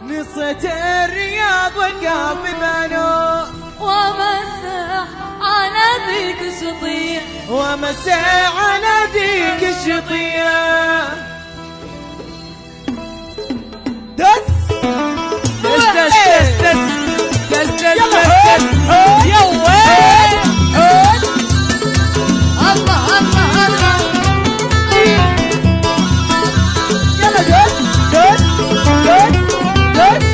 نصة الرياض والقلب بانو ومسح على ذيك الشطية ومسح على ذيك الشطية دس دس دس دس دس دس دس يا وين الله الله الله يلا دس دس دس دس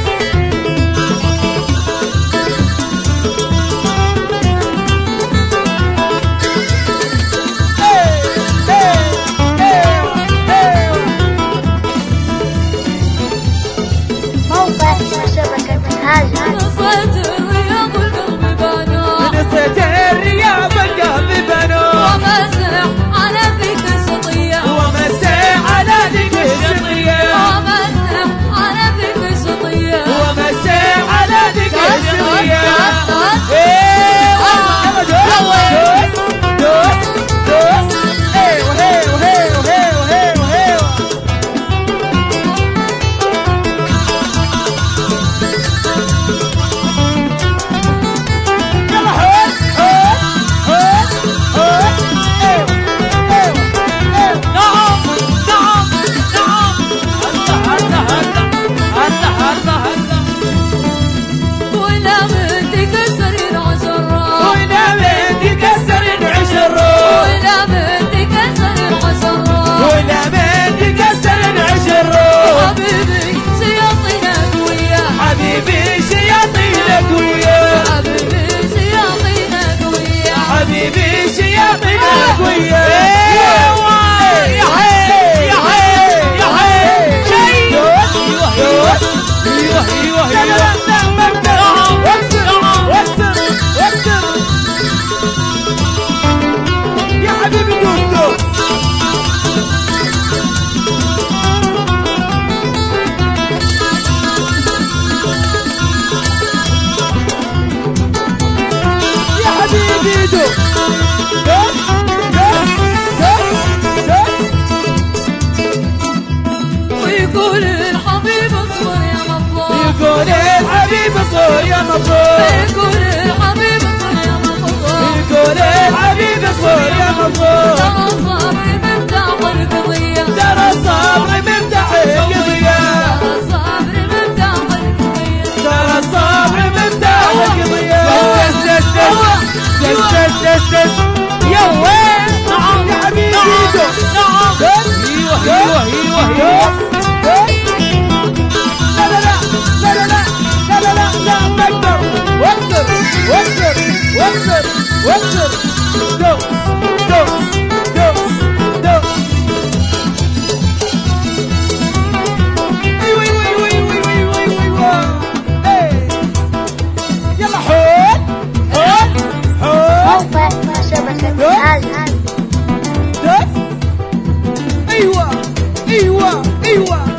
نصة الرياض والقلب بانو نصة الرياض والقلب بانو ومسح على ذيك الشطية ومسح على ذيك الشطية ومسح على ذيك الشطية ومسح على ذيك الشطية حبيبي شياطينك وياه يا حي يا حي يا حي ايوه ايوه لا لا لا مقدر وكسر يا حبيبي دوس يا حبيبي دوس ويقول الحبيب اصبر يا مطلوب يقول الحبيب اصبر يا مطلوب يقول الحبيب اصبر يا مطلوب يقول الحبيب اصبر يا مطلوب ترى الصبر مفتاح القضية ترى الصبر مفتاح القضية ترى الصبر مفتاح القضية دس يا وين نعم يا حبيبي نعم ايوه لا مقدر وكسر دوس ايوه يلا حول موقع شبكة هذه دس ايوه